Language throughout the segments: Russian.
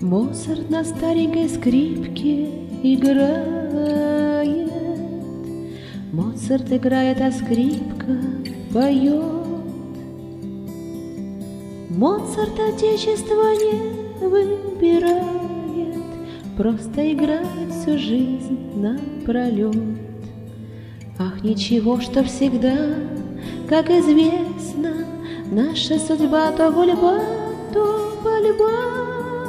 Моцарт на старенькой скрипке играет. Моцарт играет, а скрипка поет. Моцарт отечество не выбирает, просто играет всю жизнь напролет. Ах, ничего, что всегда, как известно, наша судьба то гульба, то пальба.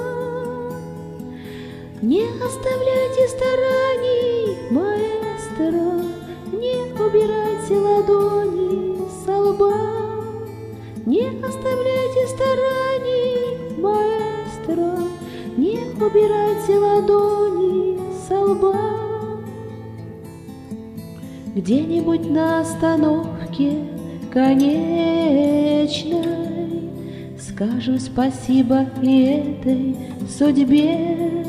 Не оставляйте стараний, маэстро, не убирайте ладони со лба. Не оставляйте стараний, маэстро, не убирайте ладони со лба. Где-нибудь на остановке конечной скажу спасибо и этой судьбе.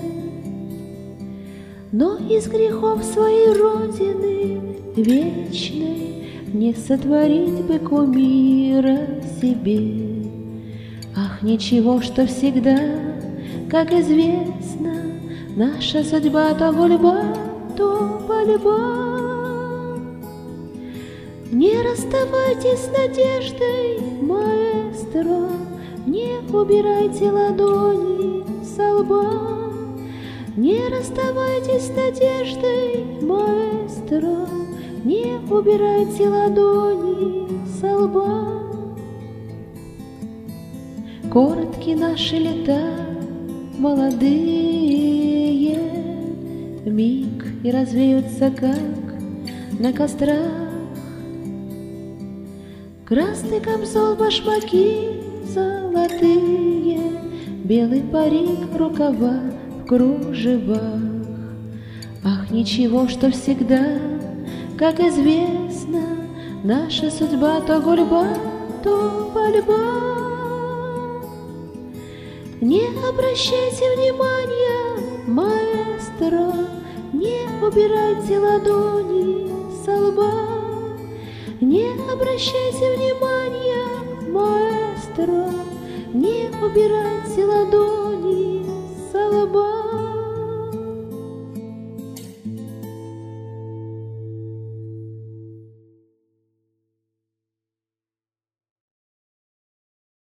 Но из грехов своей родины вечной не сотворить бы кумира себе. Ах, ничего, что всегда, как известно, наша судьба то гульба, то пальба. Не расставайтесь с надеждой, маэстро, не убирайте ладони со лба. Не расставайтесь с надеждой, маэстро, не убирайте ладони со лба. Коротки наши лета, молодые, вмиг и развеются, как на кострах. Красный камзол, башмаки золотые, белый парик, рукава в кружевах. Ах, ничего, что всегда, как известно, наша судьба то гульба, то пальба. Не обращайте внимания, маэстро, не убирайте ладони со лба. Не обращайте внимания, маэстро, не убирайте ладони